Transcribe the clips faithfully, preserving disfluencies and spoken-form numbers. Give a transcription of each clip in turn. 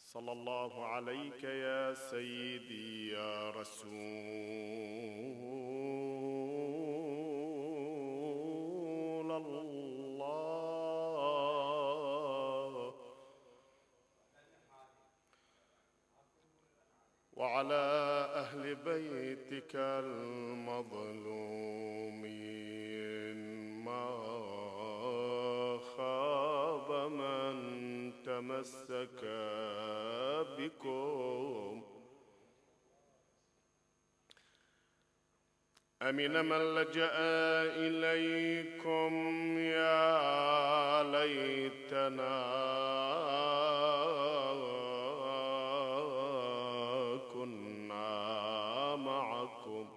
صلى الله عليك يا سيدي يا رسول الله، وعلى أهل بيتك المظلومين، ما خاب من تمسك بكم، أمن من لجأ إليكم. يا ليتنا كنا معكم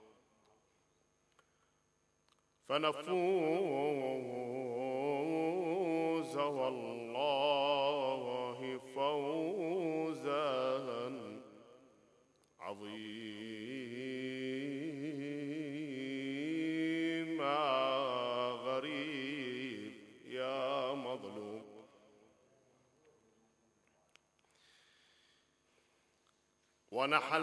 فنفوز والله فوزا عظيما. غريب يا مظلوم، ونحى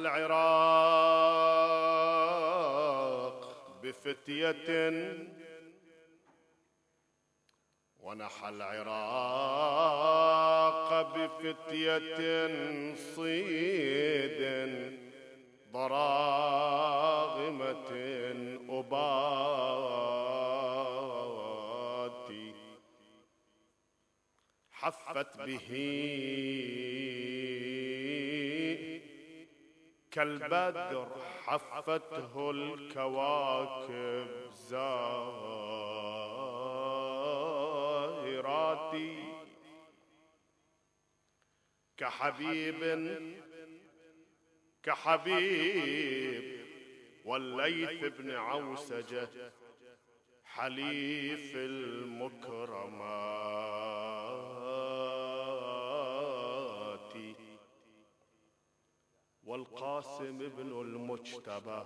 العراق بفتية ونحى العراق بفتية صيد ضراغمة أباتي، حفت به كالبدر حفته الكواكب زاهراتي، كحبيب كحبيب والليث بن عوسجة حليف المكرمات، والقاسم بن المجتبى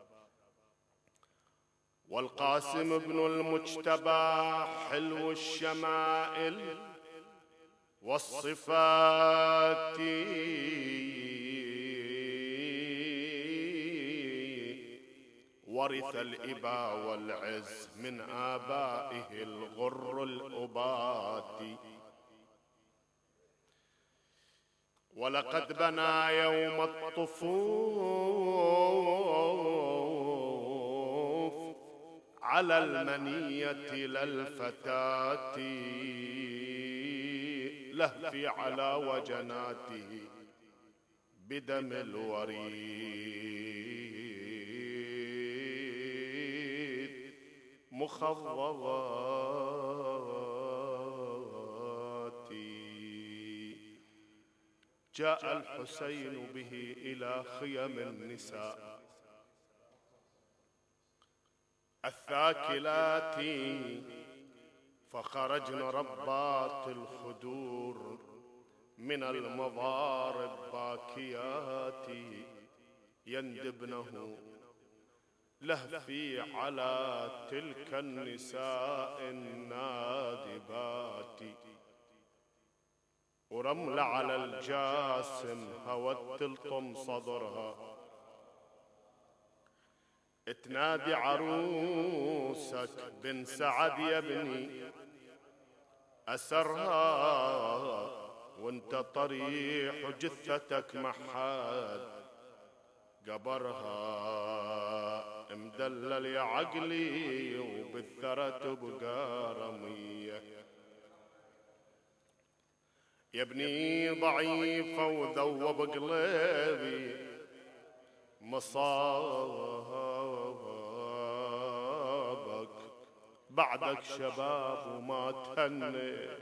والقاسم بن المجتبى حلو الشمائل والصفات، ورث الإبا والعز من آبائه الغر الأبات، ولقد بنى يوم الطفوف على المنية للفتاة لهفي على وجناته بدم الوريد مخضضات. جاء الحسين به إلى خيم النساء الثاكلات، فخرجن ربات الخدور من المضارب باكيات، يندبنه لهفي على تلك النساء النادبات، ورمل على الجاسم هوت تلطم صدرها، تنادي عروسك بن سعد يا ابني أسرها، وانت طريح جثتك محد قبرها، مدلل يا عقلي وبالثرى تبقى رمية، يا ابني ضعيفة وذوب قلبي مصابك، بعدك شباب وما تهنيت،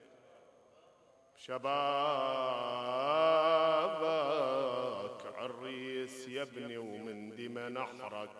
شبابك عريس يا ابني ومن دم نحرك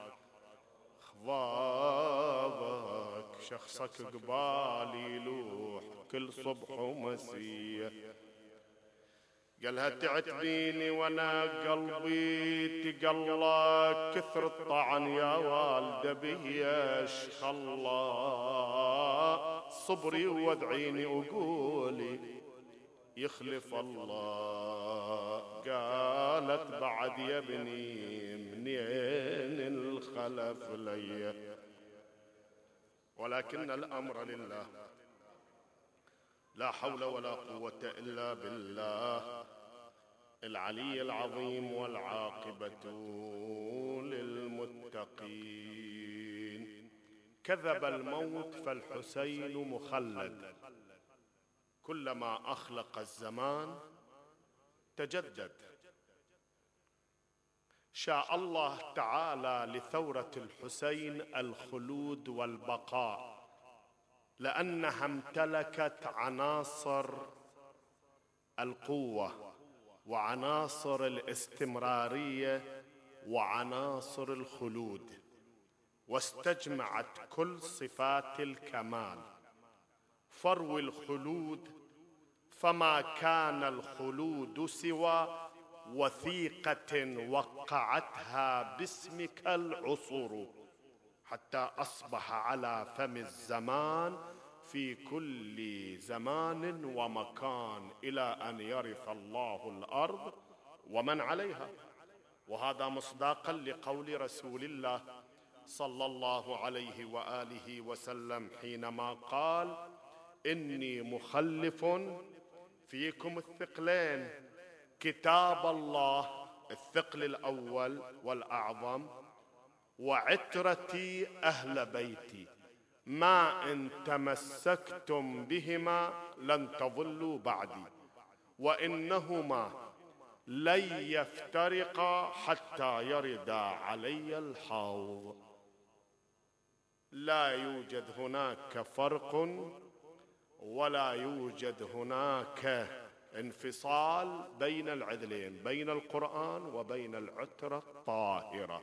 خضابك، شخصك قبالي يلوح كل صبح ومسيه، قالها تعتبيني وانا قلبي تقلى كثر الطعن يا والده بيش خلا، صبري وادعيني وقولي يخلف الله. قالت بعد يا ابني منين الخلف لي، ولكن الأمر لله، لا حول ولا قوة إلا بالله العلي العظيم، والعاقبة للمتقين. كذب الموت فالحسين مخلد، كلما أخلق الزمان تجدد. شاء الله تعالى لثورة الحسين الخلود والبقاء، لأنها امتلكت عناصر القوة وعناصر الاستمرارية وعناصر الخلود، واستجمعت كل صفات الكمال. فروي الخلود، فما كان الخلود سوى وثيقة وقعتها باسمك العصور، حتى أصبح على فم الزمان في كل زمان ومكان، إلى أن يرث الله الأرض ومن عليها. وهذا مصداقا لقول رسول الله صلى الله عليه وآله وسلم حينما قال: إني مخلف فيكم الثقلين، كتاب الله الثقل الأول والأعظم، وعترتي أهل بيتي، ما إن تمسكتم بهما لن تضلوا بعدي، وإنهما لن يفترقا حتى يردا علي الحوض. لا يوجد هناك فرق ولا يوجد هناك انفصال بين العدلين، بين القرآن وبين العترة الطاهرة.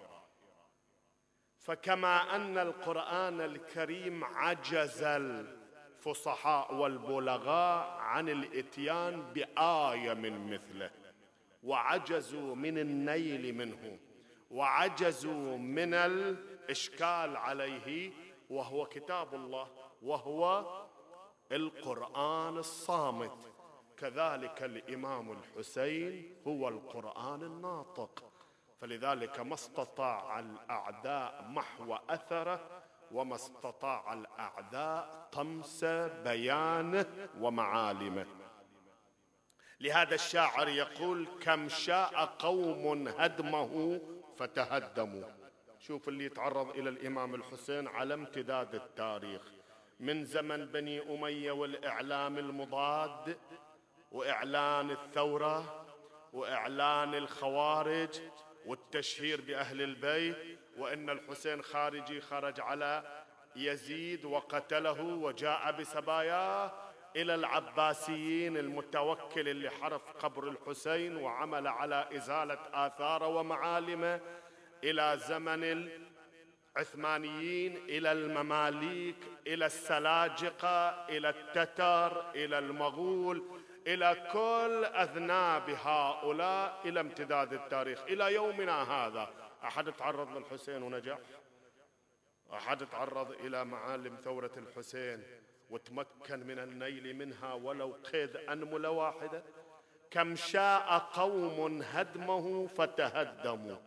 فكما أن القرآن الكريم عجز الفصحاء والبلغاء عن الإتيان بآية من مثله، وعجزوا من النيل منه، وعجزوا من الإشكال عليه، وهو كتاب الله، وهو القرآن الصامت، كذلك الإمام الحسين هو القرآن الناطق. فلذلك ما استطاع الأعداء محو أثره، وما استطاع الأعداء طمس بيانه ومعالمه. لهذا الشاعر يقول: كم شاء قوم هدمه فتهدموا. شوف اللي يتعرض إلى الإمام الحسين على امتداد التاريخ، من زمن بني أمية والإعلام المضاد وإعلان الثورة وإعلان الخوارج والتشهير بأهل البيت، وإن الحسين خارجي خرج على يزيد وقتله، وجاء بسباياه إلى العباسيين المتوكل اللي حرف قبر الحسين وعمل على إزالة آثاره ومعالمه، إلى زمن العثمانيين، إلى المماليك، إلى السلاجقة، إلى التتر، إلى المغول، إلى كل أذناب هؤلاء، إلى امتداد التاريخ إلى يومنا هذا. أحد تعرض للحسين ونجح؟ أحد تعرض إلى معالم ثورة الحسين وتمكن من النيل منها ولو قيد أنملة واحدة؟ كم شاء قوم هدمه فتهدموا،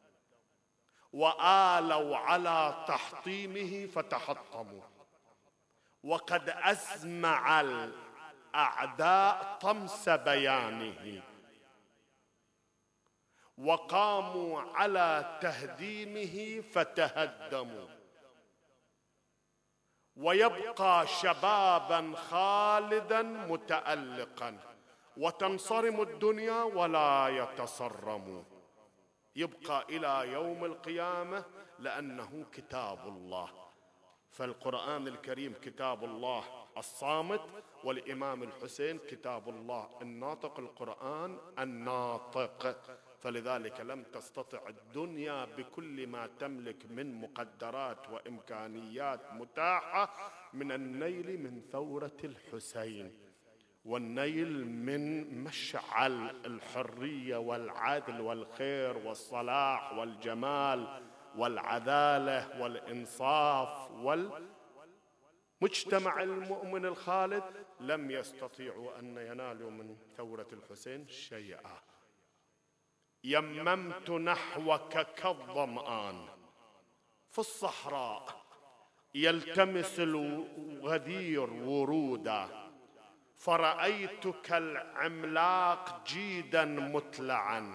وآلوا على تحطيمه فتحطموا، وقد أزمع الأعداء طمس بيانه، وقاموا على تهديمه فتهدموا، ويبقى شبابا خالدا متألقا، وتنصرم الدنيا ولا يتصرم، يبقى إلى يوم القيامة، لأنه كتاب الله. فالقرآن الكريم كتاب الله الصامت، والإمام الحسين كتاب الله الناطق، القرآن الناطق. فلذلك لم تستطع الدنيا بكل ما تملك من مقدرات وإمكانيات متاحة من النيل من ثورة الحسين، والنيل من مشعل الحرية والعدل والخير والصلاح والجمال والعدالة والإنصاف مجتمع المؤمن الخالد لم يستطيعوا أن ينالوا من ثورة الحسين شيئا. يممت نحوك كالظمآن في الصحراء يلتمس الغدير ورودا، فرأيتك العملاق جيدا متلعا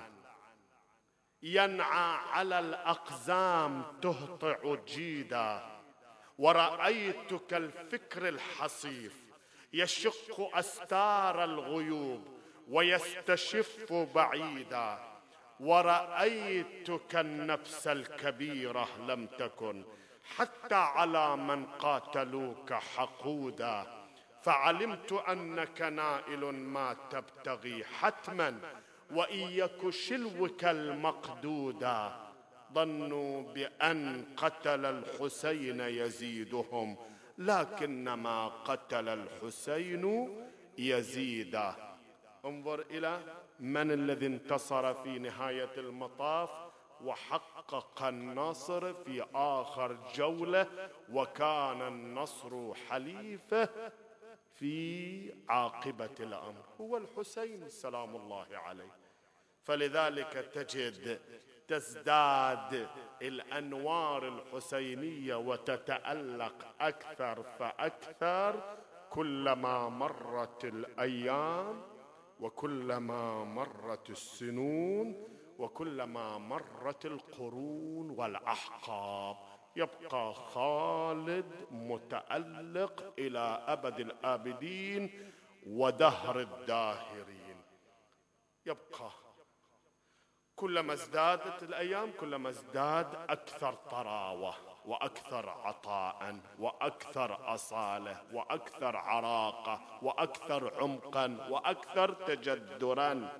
ينعى على الأقزام تهطع جيدا، ورأيتك الفكر الحصيف يشق أستار الغيوب ويستشف بعيدا، ورأيتك النفس الكبيرة لم تكن حتى على من قاتلوك حقودا، فعلمت أنك نائل ما تبتغي حتما، وإن يك شلوك المقدودا. ظنوا بأن قتل الحسين يزيدهم، لكنما قتل الحسين يزيدا. انظر إلى من الذي انتصر في نهاية المطاف وحقق النصر في آخر جولة، وكان النصر حليفه في عاقبة الأمر، هو الحسين سلام الله عليه. فلذلك تجد تزداد الأنوار الحسينية وتتألق أكثر فأكثر كلما مرت الأيام، وكلما مرت السنون، وكلما مرت القرون والأحقاب. يبقى خالد متألق إلى أبد الآبدين ودهر الداهرين. يبقى كلما ازدادت الأيام كلما ازداد أكثر طراوة وأكثر عطاء وأكثر أصالة وأكثر عراقة وأكثر عمقا وأكثر تجدرا.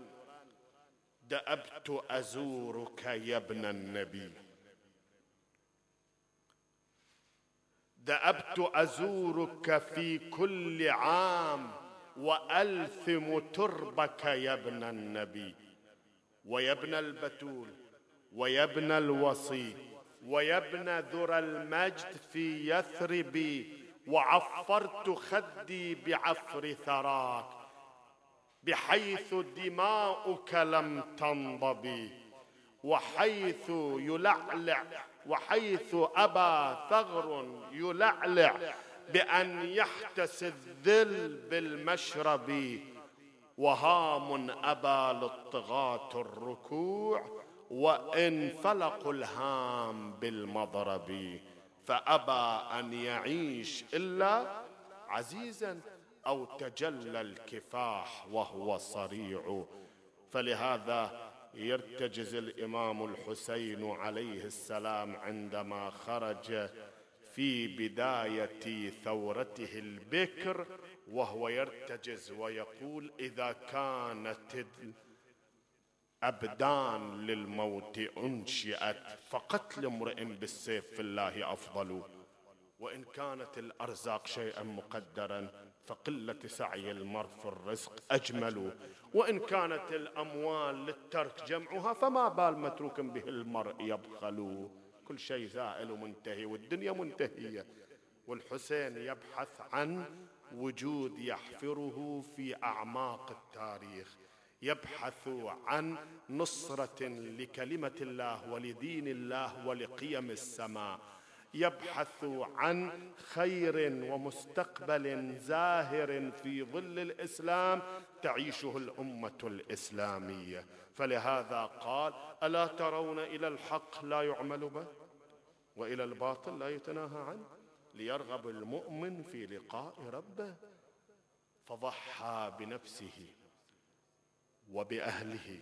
دأبت أزورك يا ابن النبي، دأبت أزورك في كل عام وألثم تربك يا ابن النبي، ويا ابن البتول، ويا ابن الوصي، ويا ابن ذرى المجد في يثرب، وعفرت خدي بعفر ثراك بحيث دماؤك لم تنضب، وحيث يلعلع وحيث أبى ثغر يلعلع بأن يحتس الذل بالمشرب، وهام أبى للطغاة الركوع وإن فلقوا الهام بالمضرب، فأبى أن يعيش إلا عزيزا أو تجلى الكفاح وهو صريع. فلهذا يرتجز الإمام الحسين عليه السلام عندما خرج في بداية ثورته البكر، وهو يرتجز ويقول: إذا كانت الأبدان للموت أنشئت فقتل امرئ بالسيف في الله أفضل، وإن كانت الأرزاق شيئا مقدرا فقلة سعي المرء في الرزق أجمل، وإن كانت الأموال للترك جمعها فما بال متروك به المرء يبخل. كل شيء زائل ومنتهي والدنيا منتهية، والحسين يبحث عن وجود يحفره في أعماق التاريخ، يبحث عن نصرة لكلمة الله ولدين الله ولقيم السماء، يبحث عن خير ومستقبل زاهر في ظل الإسلام تعيشه الأمة الإسلامية. فلهذا قال: ألا ترون إلى الحق لا يعمل به وإلى الباطل لا يتناهى عنه، ليرغب المؤمن في لقاء ربه. فضحى بنفسه وبأهله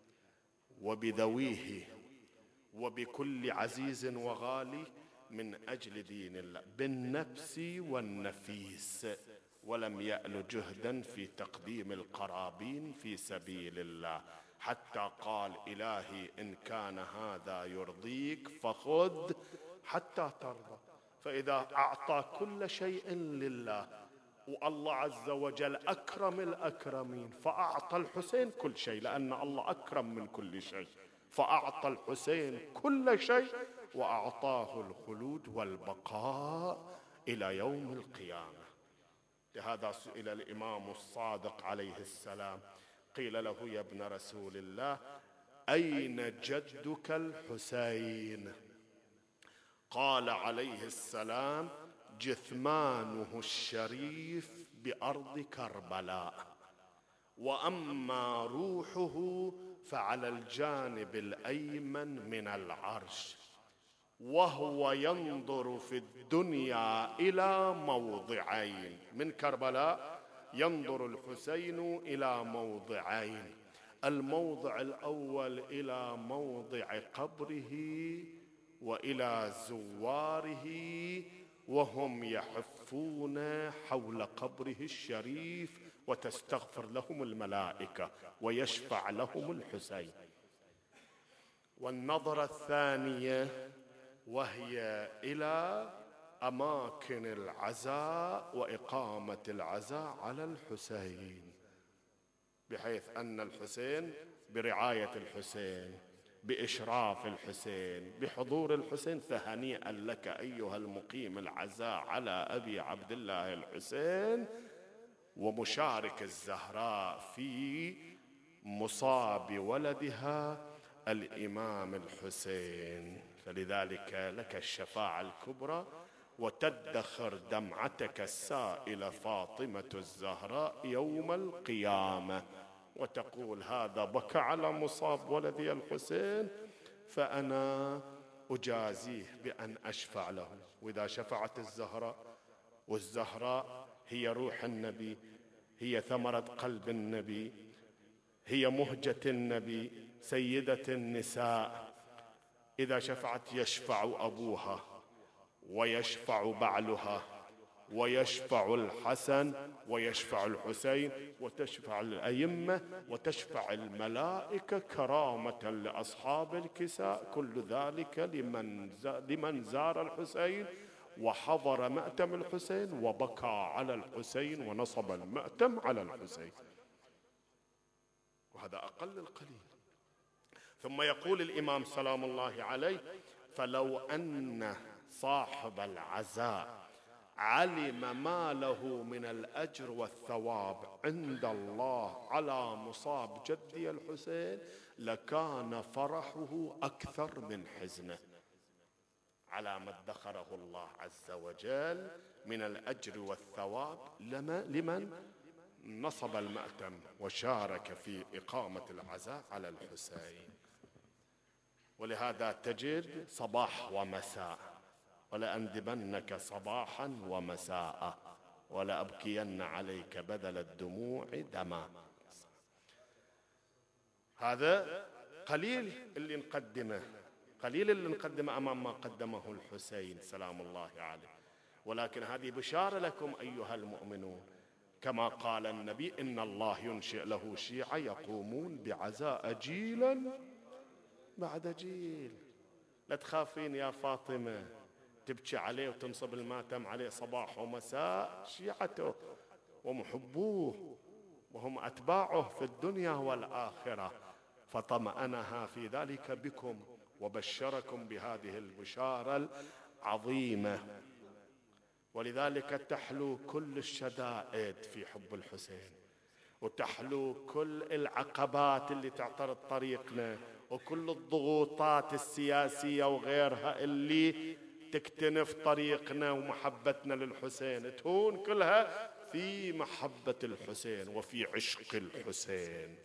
وبذويه وبكل عزيز وغالي من أجل دين الله بالنفس والنفيس، ولم يأل جهدا في تقديم القرابين في سبيل الله، حتى قال: إلهي إن كان هذا يرضيك فخذ حتى ترضى. فإذا أعطى كل شيء لله، والله عز وجل أكرم الأكرمين، فأعطى الحسين كل شيء لأن الله أكرم من كل شيء، فأعطى الحسين كل شيء وأعطاه الخلود والبقاء إلى يوم القيامة. لهذا سئل الإمام الصادق عليه السلام، قيل له: يا ابن رسول الله، أين جدك الحسين؟ قال عليه السلام: جثمانه الشريف بأرض كربلاء، وأما روحه فعلى الجانب الأيمن من العرش، وهو ينظر في الدنيا إلى موضعين. من كربلاء ينظر الحسين إلى موضعين: الموضع الأول إلى موضع قبره وإلى زواره وهم يحفون حول قبره الشريف، وتستغفر لهم الملائكة ويشفع لهم الحسين. والنظرة الثانية وهي إلى أماكن العزاء وإقامة العزاء على الحسين، بحيث أن الحسين برعاية الحسين، بإشراف الحسين، بحضور الحسين، فهنيئا لك أيها المقيم العزاء على أبي عبد الله الحسين، ومشارك الزهراء في مصاب ولدها الإمام الحسين. فلذلك لك الشفاعة الكبرى، وتدخر دمعتك السائلة فاطمة الزهراء يوم القيامة، وتقول: هذا بكى على مصاب ولدي الحسين، فأنا أجازيه بأن أشفع له. وإذا شفعت الزهراء، والزهراء هي روح النبي، هي ثمرة قلب النبي، هي مهجة النبي، سيدة النساء، إذا شفعت يشفع أبوها ويشفع بعلها ويشفع الحسن ويشفع الحسين وتشفع الأئمة وتشفع الملائكة كرامة لأصحاب الكساء. كل ذلك لمن لمن زار الحسين وحضر مأتم الحسين وبكى على الحسين ونصب المأتم على الحسين. وهذا أقل القليل. ثم يقول الإمام سلام الله عليه: فلو أن صاحب العزاء علم ما له من الأجر والثواب عند الله على مصاب جدي الحسين لكان فرحه أكثر من حزنه، على ما ادخره الله عز وجل من الأجر والثواب لمن نصب المأتم وشارك في إقامة العزاء على الحسين. ولهذا تجد صباح ومساء: ولأندبنك صباحا ومساء ولأبكين عليك بدل الدموع دما. هذا قليل اللي نقدمه، قليل اللي نقدمه أمام ما قدمه الحسين سلام الله عليه، ولكن هذه بشارة لكم أيها المؤمنون، كما قال النبي: إن الله ينشئ له شيعة يقومون بعزاء جيلا بعد جيل. لا تخافين يا فاطمة تبكي عليه وتنصب الماتم عليه صباح ومساء، شيعته ومحبوه وهم أتباعه في الدنيا والآخرة، فطمأنها في ذلك بكم وبشركم بهذه البشارة العظيمة. ولذلك تحلو كل الشدائد في حب الحسين، وتحلو كل العقبات اللي تعترض طريقنا، وكل الضغوطات السياسية وغيرها اللي تكتنف طريقنا ومحبتنا للحسين، تهون كلها في محبة الحسين وفي عشق الحسين.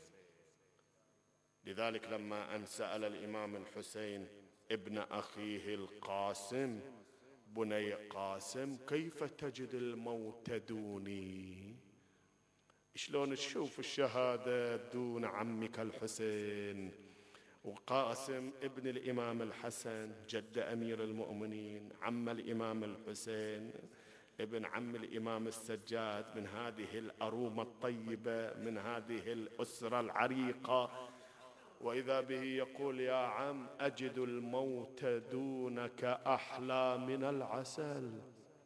لذلك لما أن سأل الإمام الحسين ابن أخيه القاسم: بني قاسم، كيف تجد الموت دوني؟ شلون تشوف الشهادة دون عمك الحسين؟ وقاسم ابن الإمام الحسن جد أمير المؤمنين، عم الإمام الحسين، ابن عم الإمام السجاد، من هذه الأرومة الطيبة، من هذه الأسرة العريقة، وإذا به يقول: يا عم، أجد الموت دونك أحلى من العسل.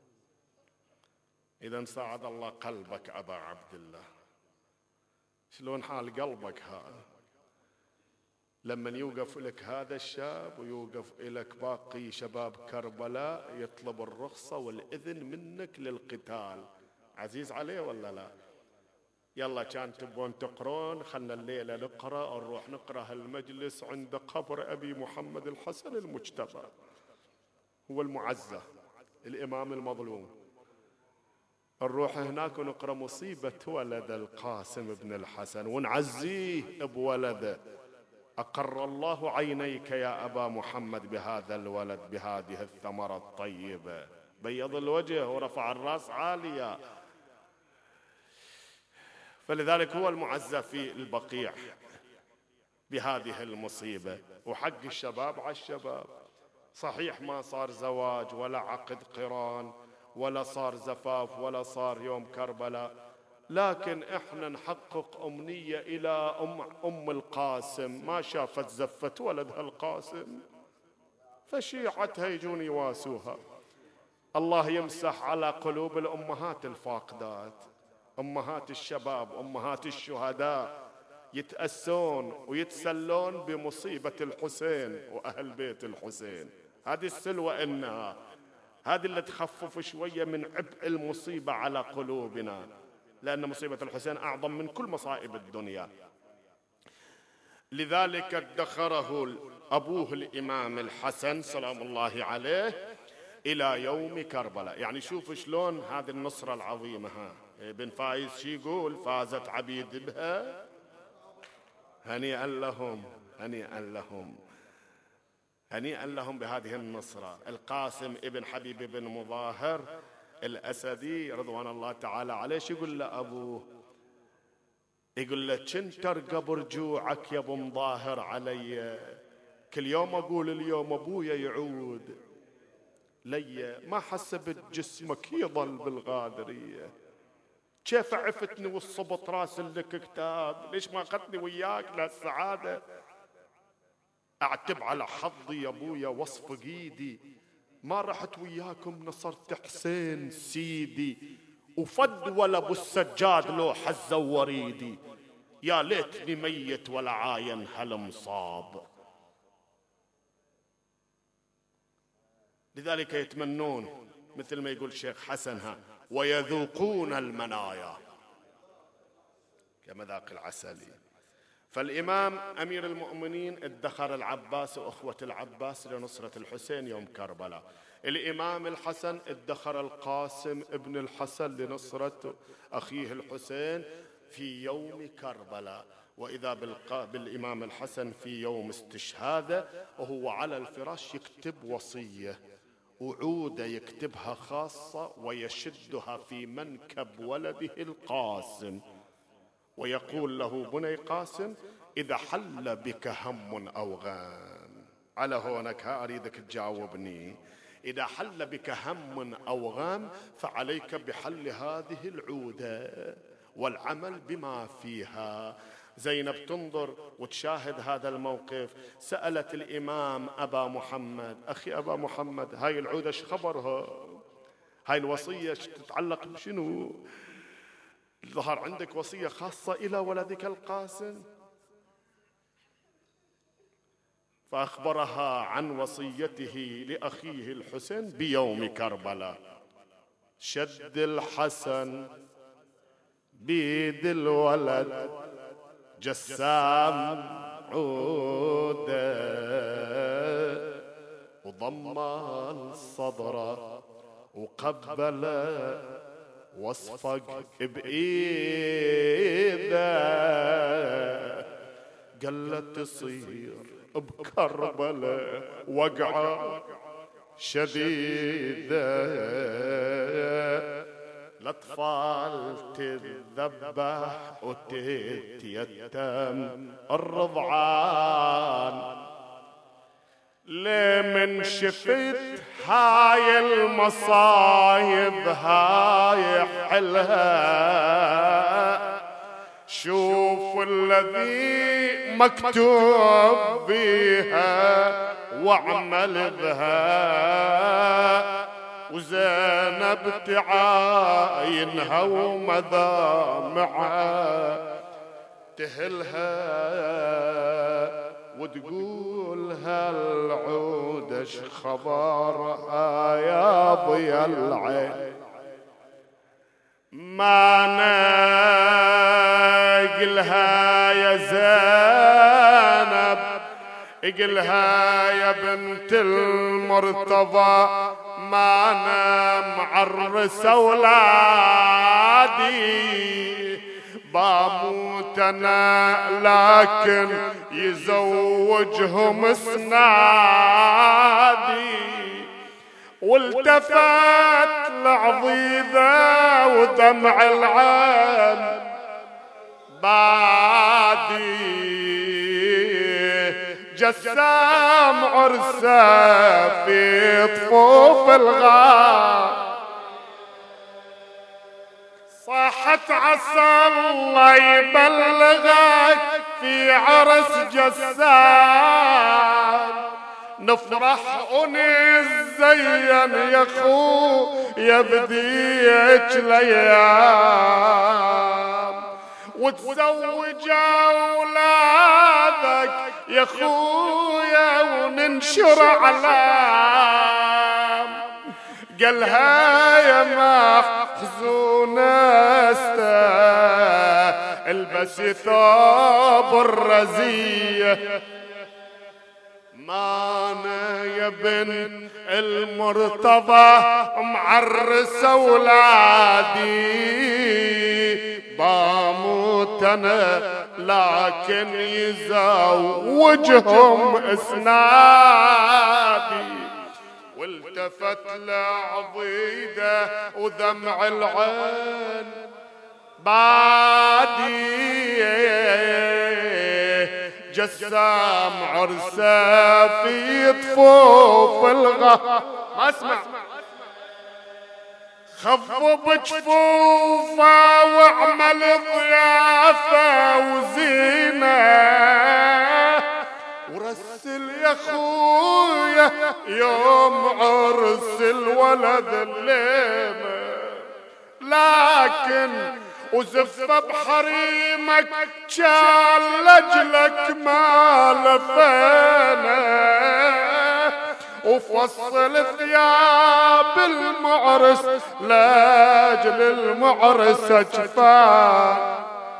إذا ساعد الله قلبك أبا عبد الله. شلون حال قلبك هذا؟ لما يوقف لك هذا الشاب ويوقف لك باقي شباب كربلاء يطلب الرخصة والإذن منك للقتال، عزيز عليه ولا لا؟ يلا كان تبون تقرون، خلنا الليلة نقرأ، نروح نقرأ هالمجلس عند قبر أبي محمد الحسن المجتبى، هو المعزى الإمام المظلوم. نروح هناك ونقرأ مصيبة ولد القاسم بن الحسن ونعزيه بولده. أقر الله عينيك يا أبا محمد بهذا الولد بهذه الثمرة الطيبة، بيض الوجه ورفع الرأس عالية. فلذلك هو المعزى في البقيع بهذه المصيبة. وحق الشباب على الشباب، صحيح ما صار زواج ولا عقد قران ولا صار زفاف ولا صار يوم كربلاء، لكن احنا نحقق أمنية إلى أم, أم القاسم، ما شافت زفة ولدها القاسم فشيعتها يجون يواسوها. الله يمسح على قلوب الأمهات الفاقدات، أمهات الشباب، أمهات الشهداء، يتأسون ويتسلون بمصيبة الحسين وأهل بيت الحسين. هذه السلوى إنها هذه اللي تخفف شوية من عبء المصيبة على قلوبنا، لأن مصيبة الحسين أعظم من كل مصائب الدنيا. لذلك ادخره أبوه الإمام الحسن سلام الله عليه إلى يوم كربلاء. يعني شوف شلون هذه النصرة العظيمة. ها ابن فايز شي يقول؟ فازت عبيد بها هنيئا لهم، هنيئا لهم، هنيئا لهم بهذه النصرة. القاسم ابن حبيب بن مظاهر الأسدي رضوان الله تعالى عليه شو يقول له أبوه؟ يقول له كنت أرقب رجوعك يا ابو مظاهر علي، كل يوم أقول اليوم أبويا يعود لي، ما حسبت جسمك يظل بالغادرية، كيف عفتني والصبط راس لك كتاب، ليش ما أخذتني وياك لهالسعادة؟ أعتب على حظي يا أبويا وصف قيدي، ما رحت وياكم نصرت حسين سيدي، وفد ولا ابو السجاد لو حزة وريدي، يا ليتني ميت ولا عاين هالمصاب. لذلك يتمنون مثل ما يقول الشيخ حسن ها ويذوقون المنايا كمذاق العسل. فالإمام أمير المؤمنين ادخر العباس وأخوة العباس لنصرة الحسين يوم كربلاء. الإمام الحسن ادخر القاسم ابن الحسن لنصرة أخيه الحسين في يوم كربلاء. وإذا بالإمام الحسن في يوم استشهاده وهو على الفراش يكتب وصية، وعودة يكتبها خاصة ويشدها في منكب ولده القاسم، ويقول له بني قاسم إذا حل بك هم أو غام، على هونك ها أريدك تجاوبني، إذا حل بك هم أو غام فعليك بحل هذه العودة والعمل بما فيها. زينب تنظر وتشاهد هذا الموقف، سألت الإمام أبا محمد أخي أبا محمد هاي العودة ايش خبرها؟ هاي الوصية تتعلق بشنو؟ ظهر عندك وصية خاصة إلى ولدك القاسم. فأخبرها عن وصيته لأخيه الحسين بيوم كربلاء. شد الحسن بيد الولد جسام عوده، وضم الصدر وقبل واصفق بإيده، قال تصير بكربلاء وقعة شديدة، الأطفال تذبح وتتيتم الرضعان، لمن شفت هاي المصايب هاي حلها، شوف الذي مكتوب بها واعمل بها، وزينب تعاينها ومذامعها تهلها، وتقول هالعود اش خبرها يا ضيا العين. ما نقلها يا زينب، اقلها يا بنت المرتضى، ما انا معرس اولادي، باموت انا لكن يزوجهم اسنادي. والتفت لعضيذة ودمع العين بادي، جسام عرسه في طفوف الغار. صاحت عسى الله يبلغك في عرس جسام، نفرح ونزين يا خو يا بديك الايام، وتزوج اولادك يا خويا وننشر علام. قالها يا محزونة البسي ثوب الرزية، ما انا يا بن المرتضى معرس اولادي، باموت انا لكن يزوجهم اسنادي. والتفت لعضيده ودمع العين بادي، جسام عرسه في طفوف الغار. ما اسمع، خفض جفوفه واعمل ضيافه وزينه، ورسل يا خويا يوم عرس الولد الليمه، لكن وزفة بحريمك كان لجلك ما لفينا، وفصل ثياب المعرس لاجل المعرس جفان.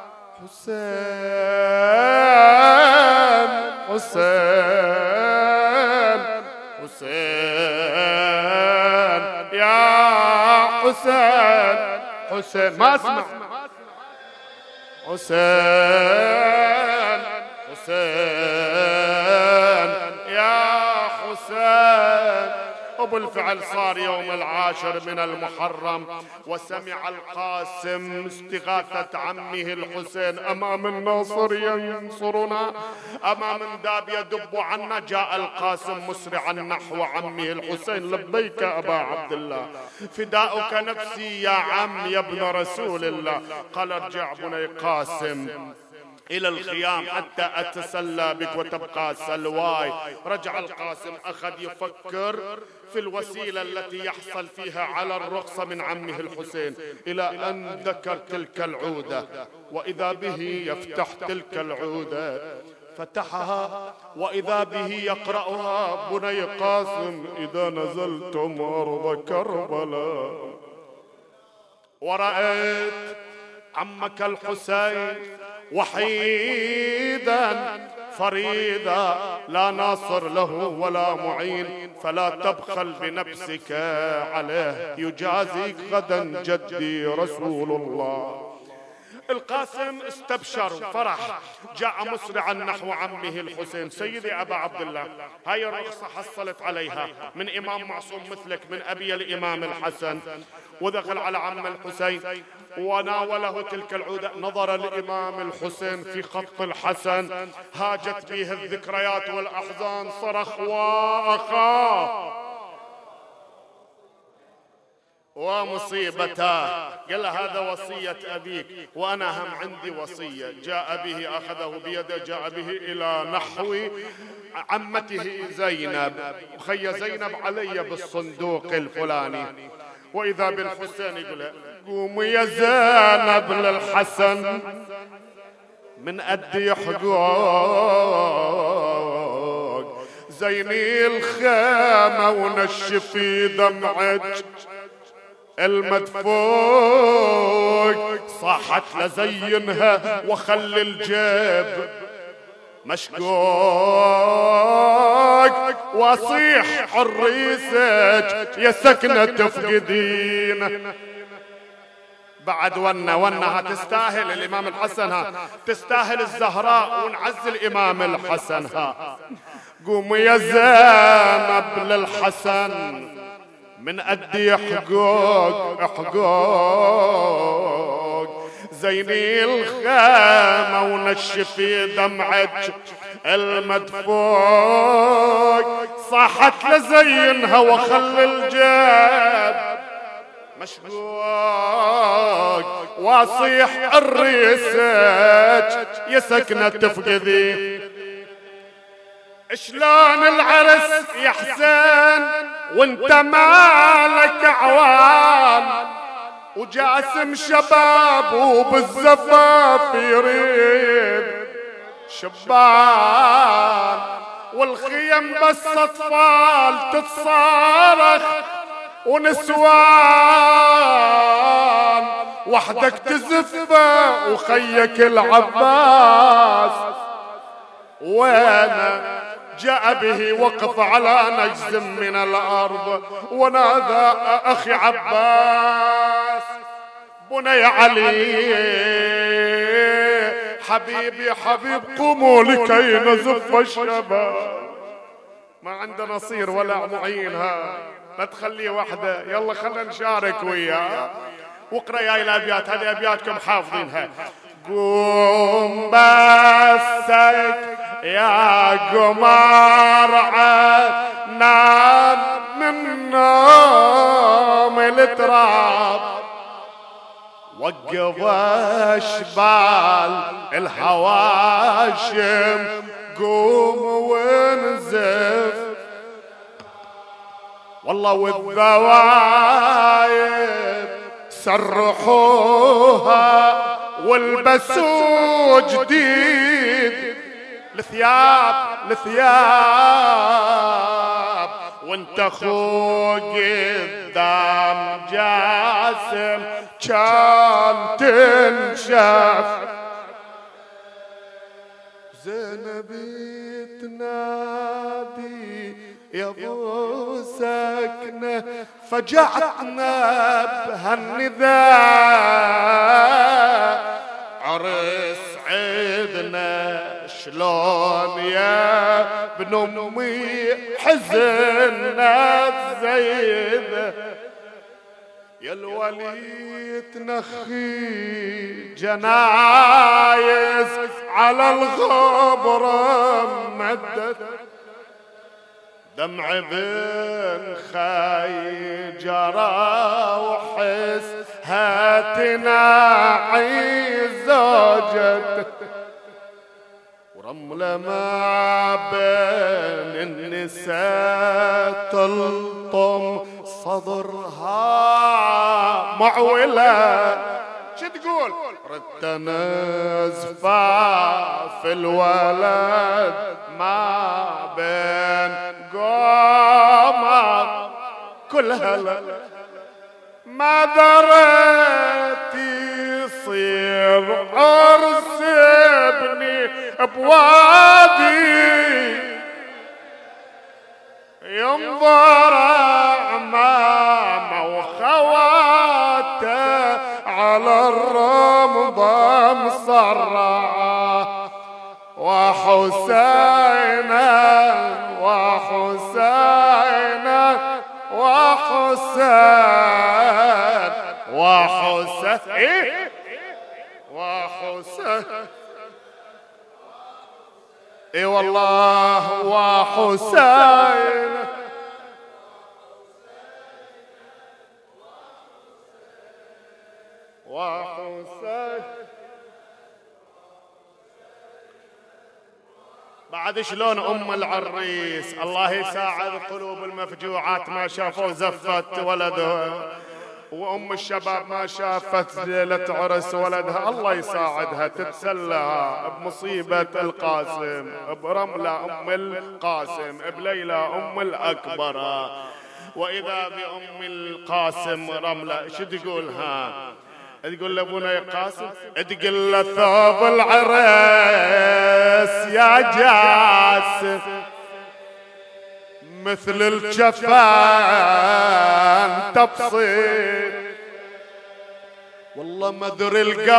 حسين حسين حسين يا حسين حسين، ما اسمع، حسين حسين يا حسين. وبالفعل صار يوم العاشر من المحرم، وسمع القاسم استغاثة عمه الحسين أمام الناصر ينصرنا، أمام داب يدب عنا. جاء القاسم مسرعا نحو عمه الحسين، لبيك أبا عبد الله، فداؤك نفسي يا عم يا ابن رسول الله. قال ارجع بني قاسم إلى الخيام حتى أتسلى بك وتبقى سلواي. رجع القاسم، أخذ يفكر في الوسيلة التي يحصل فيها على الرخصة من عمه الحسين، إلى أن ذكر تلك العودة، وإذا به يفتح تلك العودة. فتحها وإذا به يقرأها: بني قاسم إذا نزلتم أرض كربلاء ورأيت عمك الحسين وحيدا فريدا لا ناصر له ولا معين، فلا تبخل بنفسك عليه، يجازيك غدا جدي رسول الله. القاسم استبشر فرح، جاء مسرعا نحو عمه الحسين: سيدي أبا عبد الله، هاي الرخصة حصلت عليها من إمام معصوم مثلك، من أبي الإمام الحسن. ودخل على عم الحسين وناوله تلك العودة. نظر الإمام الحسين في خط الحسن، هاجت به الذكريات والأحزان، صرخ: وأخاه ومصيبته. قال له: هذا وصية أبيك وأنا هم عندي وصية. جاء به، أخذه بيده، جاء به إلى نحو عمته زينب: خي زينب علي بالصندوق الفلاني. وإذا بالحسين يقول: قوم يا زينب للحسن من أدي حقوق زيني الخيمة ونشفي دمعك المدفوق، صاحت لزينها وخلي الجيب مشقوق، واصيح حريسك يا سكنة تفقدين. بعد ونا ونا تستاهل الإمام الحسن، ها تستاهل الزهراء ونعز الإمام الحسن. ها قوم يا زينب للحسن من أدي حقوق حقوق، زيني الخيمة ونشفي دمعك المدفوق، صاحت لزينها وخلي الجيب مشقوق، واصيح الريسك يا سكنة تفقدي. شلون العرس يا حسين وانت مالك عوان، وجاسم شباب وبالزفاف يريد شبان، والخيم بس اطفال تتصارخ ونسوان، وحدك تزفه وخيك العباس وانا جاء به وقف على نجز من الأرض ونادى أخي عباس بني علي حبيبي حبيب قوموا لكي نزف الشباب. ما عنده نصير ولا معينها، لا تخليه وحده، يلا خلنا نشارك وياه. واقرأ يا الأبيات، هذه أبياتكم حافظينها. قوم بسك يا قمر نام من نوم التراب، وقف اشبال الهواشم قوم وانزف، والله والذوايب سرحوها والبسوا جديد، الثياب الثياب وانت اخوك قدام جاسم كان تنشاف. زينبي تنادي يا ابو سكنه فجعتنا بهالنداء، عرس عيدنا شلون يا ابن امي حزننا زيد، يا الولي تنخي جنايز على الغبره مدت، دمع بن خي جرى وحس هاتناعي زوجته، ورملة ما بين النساء تلطم صدرها معولة. شو تقول؟ ردت نزفة في الولد ما بين قومة كلها ما دريت يصير عرس ابني بوادي، ينظر أمامه وخواته على الرمضة مصرعة، وحسينا وحسينا وحسين وحسين وحسين اي والله وحسين وحسين. بعد شلون ام العريس الله يساعد قلوب المفجوعات ما شافوا زفت ولده، وأم الشباب ما شافت ليلة عرس ولدها الله يساعدها تتسلى بمصيبة القاسم، برملة أم القاسم، بليلى أم الأكبر. وإذا بأم القاسم رملة شو تقولها؟ تقول لابونا قاسم تقول له ثوب العرس يا جاسم مثل الجفان تبصير، والله مدري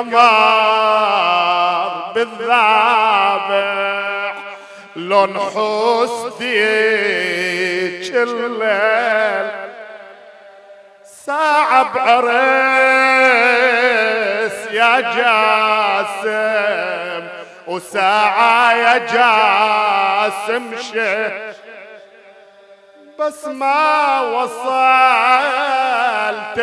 القمر بالذابح لون حسديك الليل، ساعة بعرس يا جاسم وساعة يا جاسم شه، بس ما وصلت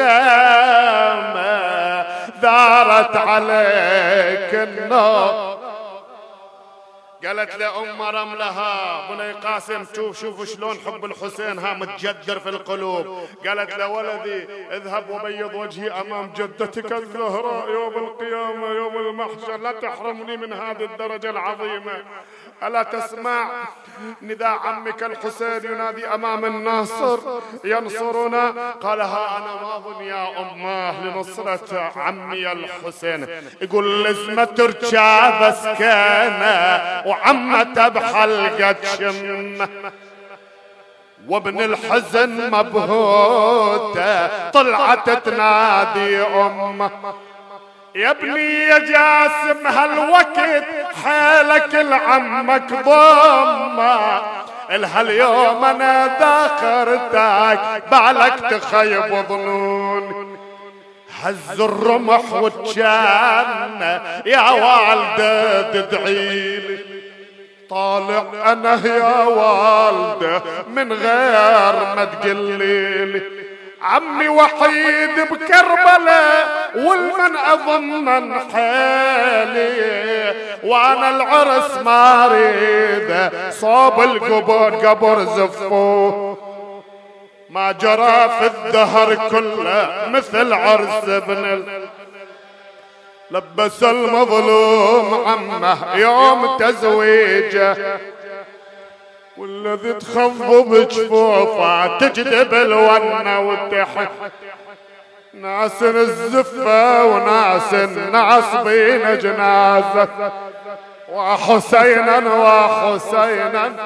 الخيمة دارت عليك النار. قالت لأم رملها بني قاسم شوف شوف شلون حب الحسين ها متجدر في القلوب. قالت له ولدي اذهب وبيض وجهي أمام جدتك الزهراء يوم القيامة يوم المحشر، لا تحرمني من هذه الدرجة العظيمة. ألا تسمع نداء عمك الحسين ينادي أمام الناصر ينصرنا؟ قال ها أنا ماض يا أماه لنصرة عمي الحسين. يقول لزمة ترجع سكانة وعمته بحلقة شمة، وابن الحزن مبهوته طلعت تنادي أمه يا ابني يا جاسم هالوقت حالك لعمك ضمه، الهاليوم انا ذاكرتك بالك تخيب ظنون، هز الرمح وتجنى يا والده تدعيلي، طالع انا يا والده من غير ما تقليلي، عمي وحيد بكربلاء والمن اظن حالي، وانا العرس ما اريد صوب القبور قبر زفوه، ما جرى في الدهر كله مثل عرس ابن ال... لبس المظلوم عمه يوم تزويجه، والذي تخضب بجفوفه تجذب الونه وتحت، ناس الزفه وناس ناصبين جنازه، وحسينا وحسينا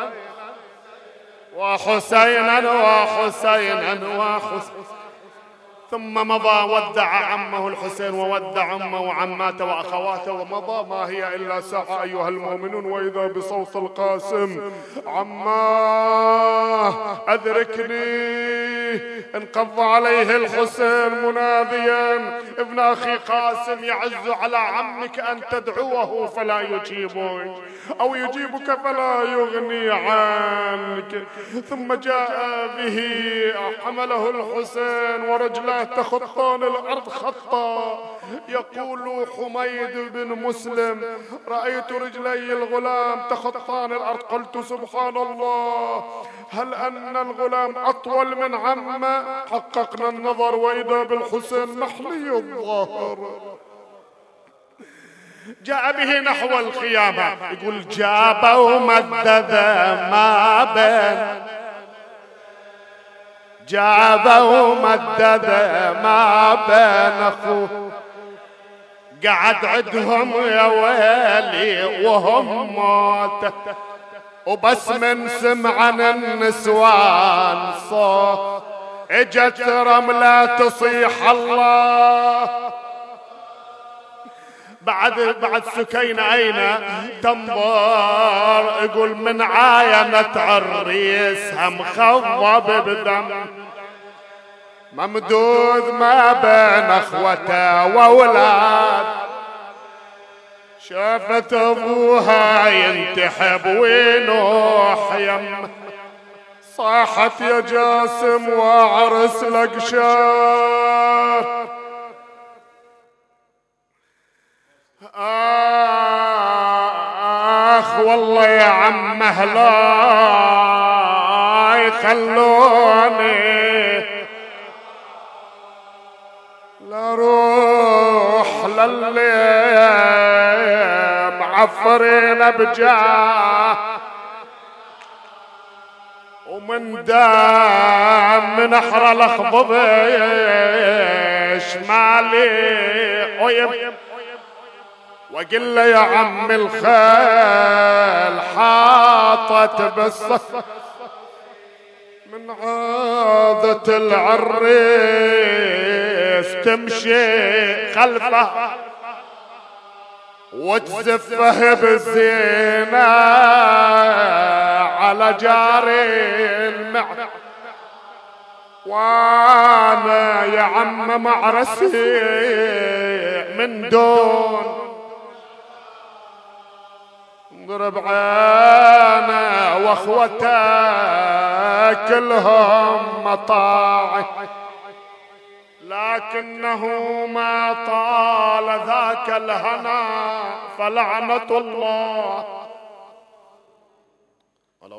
وحسينا وحسينا وحسينا. ثم مضى ودع عمه الحسين وودع أمه وعماته وأخواته ومضى، ما هي إلا ساعة أيها المؤمنون، وإذا بصوت القاسم عماه أدركني، انقض عليه الحسين مناديا ابن أخي قاسم يعز على عمك أن تدعوه فلا يجيبك أو يجيبك فلا يغني عنك. ثم جاء به حمله الحسين ورجله تخطان الأرض خطا. يقول حميد بن مسلم رأيت رجلي الغلام تخطان الأرض، قلت سبحان الله هل أن الغلام أطول من عمه؟ حققنا النظر وإذا بالحسين محلي الظهر. جاء به نحو الخيامة، يقول جاب ومدد ما بين، جاب ومدد ما بين أخوه، قعد عدهم يا ويلي وهم موت، وبس من سمعن النسوان صوت اجت رملة تصيح الله. بعد بعد سكينة أين تنظر، يقول من عاينة عريسها مخضب بدم، ممدود ما بين اخوته واولاد، شافت ابوها ينتحب وينوح يمه، صاحت يا جاسم وعرس لك شار. آخ والله يا عمه لا يخلوني واروح للي معفرين بجاه ومن دام من احرى الاخببش مالي ويب وقل له يا عم الخيل حاطت بالصف من عادة العريس تمشي خلفه وتزفه بالزينة على جاري المع وانا يا عم معرسي من دون ضرب عينه واخوته كلهم مطاعي لكنه ما طال ذاك الهنا فلعنة الله على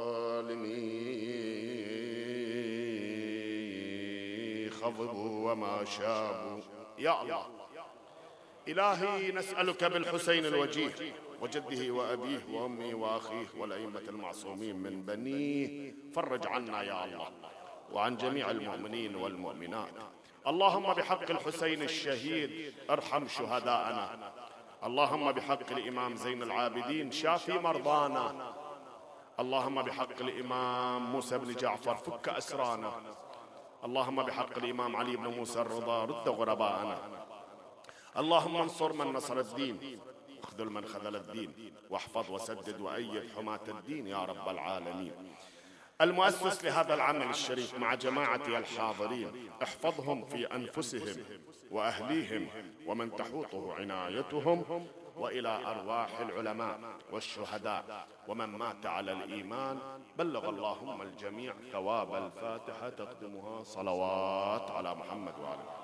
الظالمين خضبوا وما شابوا. يا الله إلهي نسألك بالحسين الوجيه وجده وأبيه وأمه وأخيه والأئمة المعصومين من بنيه فرج عنا يا الله وعن جميع المؤمنين والمؤمنات. اللهم بحق الحسين الشهيد ارحم شهداءنا. اللهم بحق الإمام زين العابدين شافي مرضانا. اللهم بحق الإمام موسى بن جعفر فك أسرانا. اللهم بحق الإمام علي بن موسى الرضا رد غرباءنا. اللهم انصر من نصر الدين واخذل من خذل الدين واحفظ وسدد وأيد حماة الدين يا رب العالمين. المؤسس لهذا العمل الشريف مع جماعتي الحاضرين احفظهم في أنفسهم وأهليهم ومن تحوطه عنايتهم، وإلى أرواح العلماء والشهداء ومن مات على الإيمان بلغ اللهم الجميع ثواب الفاتحة تقدمها صلوات على محمد وآله.